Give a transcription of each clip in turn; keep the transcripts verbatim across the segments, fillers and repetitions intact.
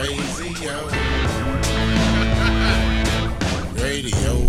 Radio. Radio.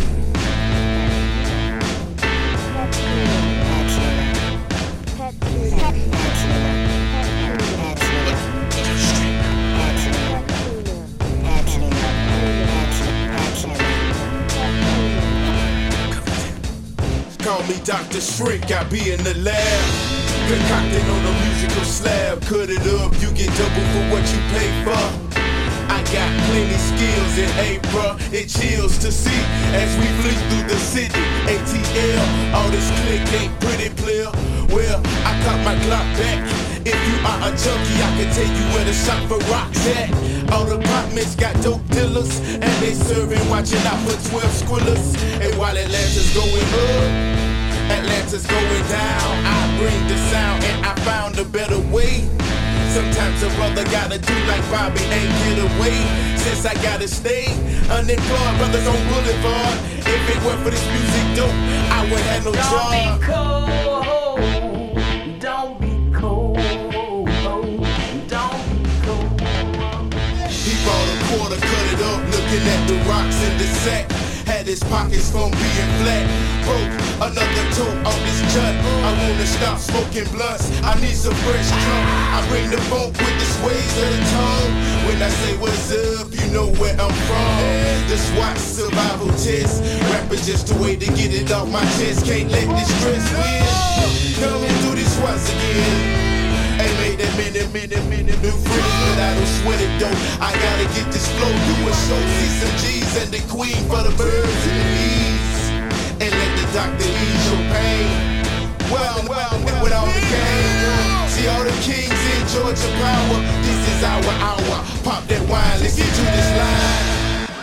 Call me Doctor Shrink, I be in the lab, concocting on a musical slab. Cut it up, you get double for what you pay for. I got plenty skills in April, it chills to see as we flee through the city. A T L, all this click ain't pretty clear. Well, I caught my Glock back. If you are a junkie, I can tell you where the shop for rocks at. All the apartments got dope dealers, and they serving, watching out for twelve squillers. And while Atlanta's going up, Atlanta's going down, I bring the sound, and I found a better way. Sometimes a brother gotta do like Bobby and get away. Since I gotta stay unemployed, brothers on Boulevard. If it weren't for this music dope, I would have no job. Don't be cold, don't be cold, don't be cold. He bought a quarter, cut it up, looking at the rocks in the sack. Had his pockets from being flat. Broke another tote on this jut. I wanna stop smoking blunts, I need some fresh drunk. I bring the funk with the sways of the tongue. When I say what's up, you know where I'm from. The SWAT survival test. Rapping just a way to get it off my chest. Can't let this stress win. Coming through these SWATs again. Ain't made that many, many, many new friends, but I don't sweat it though. I gotta get this flow, do a show, see some G's and the queen for the birds and the bees, and let the doctor ease your pain. Well, well, with all the game, see all the kings in Georgia power. This